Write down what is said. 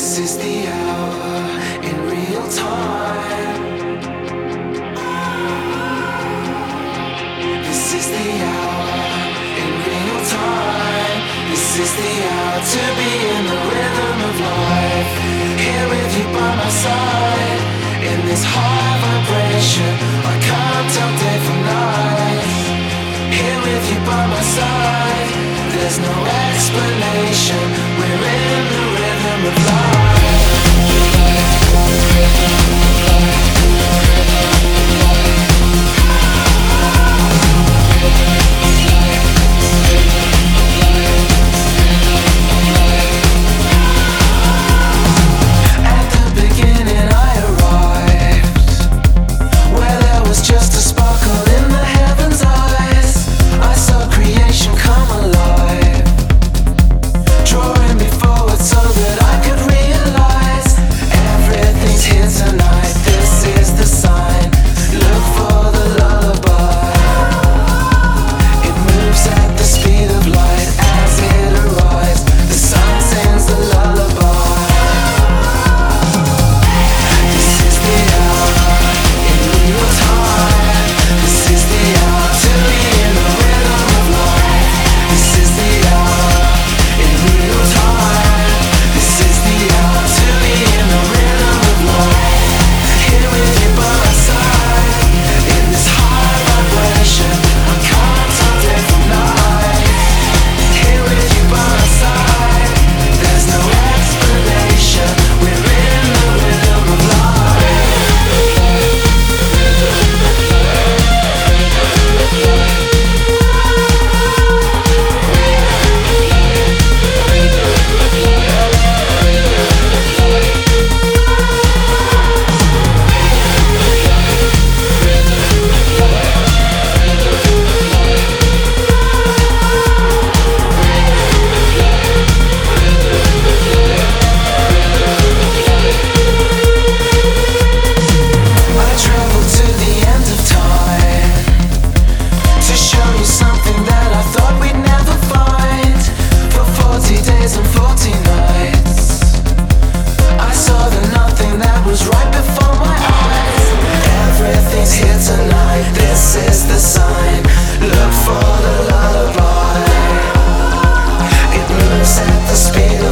This is the hour in real time. This is the hour in real time. This is the hour to be in the rhythm of life. Here with you by my side, in this high vibration, I can't tell day from night. Here with you by my side, there's no explanation. We're in the rhythm of life. At the beginning I arrived where there was just a sparkle in the heaven's eyes. I saw creation come alive, drawing me forward so that I could realize everything's here tonight. This is the sign. Look for the lullaby. It moves at the speed of light as it arrives. The sun sings the lullaby. This is the hour in real time. This is the hour to be in the rhythm of life. This is the hour in real time. This is the hour to be in the rhythm of life. Here with you by my side, in this high vibration, I can't tell day from night. Here with you by my side, there's no explanation. We're in the rhythm of life. I traveled to the end of time to show you something that I thought we'd never find. For 40 days and 40 nights, I saw the nothing that was right before my eyes. Everything's here tonight. This is the sign. Look for the lullaby. It moves at the speed